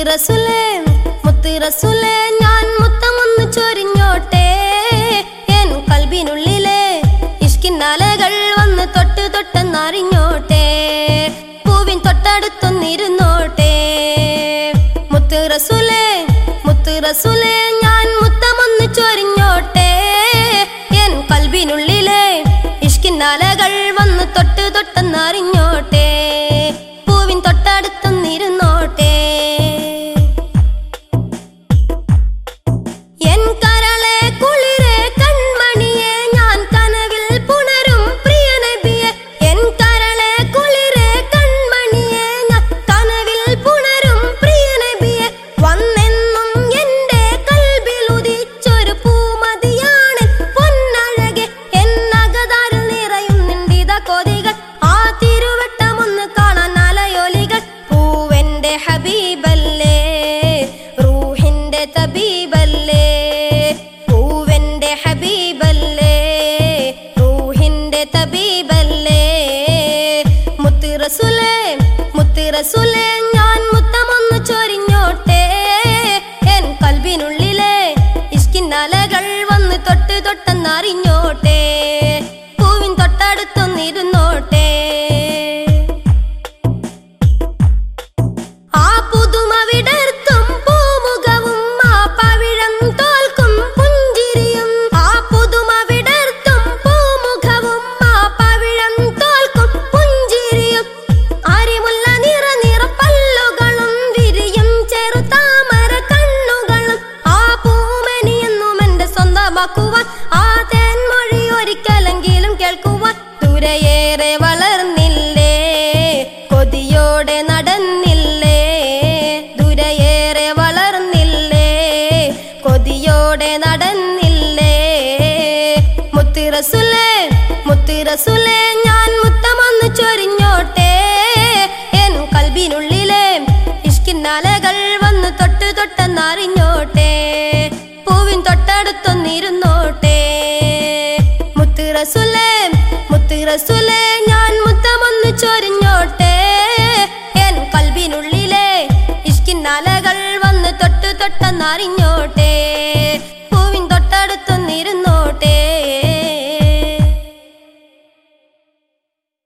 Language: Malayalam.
മുത്ത് റസൂലേ ഞാൻ മുത്തമൊന്ന് ചൊരിഞ്ഞോട്ടെ എൻ കൽബിനുള്ളിലെ ഇഷ്കിന്നാലകൾ വന്ന് തൊട്ടെന്നറിഞ്ഞോട്ടെ പൂവിൻ തൊട്ടടുത്തൊന്നിരുന്നോട്ടെ മുത്ത് റസൂലേ ഞാൻ മുത്തമൊന്ന് ചൊരിഞ്ഞോട്ടെ എൻ കൽബിനുള്ളിലെ ഇഷ്കിന്നാലകൾ വന്ന് തൊട്ടെന്നറിഞ്ഞോട്ടെ പൂവിൻ തൊട്ടടുത്തൊന്നിരുന്നോട്ടെ മുത്ത് റസൂലേ ഞാൻ മുത്തമൊന്ന് ചൊരിഞ്ഞോട്ടെ എൻ കൽബിനുള്ളിലെ ഇഷ്കിന്നാലകൾ വന്ന് തൊട്ടെന്നറിഞ്ഞോട്ടെ പൂവിൻ തൊട്ടടുത്തൊന്നിരുന്നോട്ടെ ആ പുതുമ വിടർത്തും പൂമുഖവും ആ പവിഴം തോൽക്കും പുഞ്ചിരിയും ആ പുതുമ വിടർത്തും പൂമുഖവും ആ പവിഴം തോൽക്കും പുഞ്ചിരിയും ആരിമുല്ല നിറ പല്ലുകളും വിരിയും ചെറുതാമര കണ്ണുകളും ആ പൂമനിയെന്നും എന്റെ സ്വന്തമാക്കുവാൻ ആ തേൻമൊഴി ഒരിക്കലെങ്കിലും കേൾക്കുവാൻ ദൂരെയേറെ വളർന്നില്ലേ കൊതിയോടെ നടന്നില്ലേ ദൂരെയേറെ വളർന്നില്ലേ കൊതിയോടെ നടന്നില്ലേ മുത്ത് റസൂലേ ഞാൻ മുത്തമൊന്ന് ചൊരിഞ്ഞോട്ടെ എൻ കൽബിനുള്ളിലെ ഇഷ്കിന്നാലകൾ വന്ന് തൊട്ടെന്നറിഞ്ഞോട്ടെ പൂവിൻ തൊട്ടടുത്തൊന്നിരുന്നോട്ടെ മുത്ത് റസൂലേ ഞാൻ മുത്തമൊന്ന് ചൊരിഞ്ഞോട്ടെ എൻ കൽബിനുള്ളിലെ ഇഷ്കിന്നാലകൾ വന്ന് തൊട്ടെന്നറിഞ്ഞോട്ടെ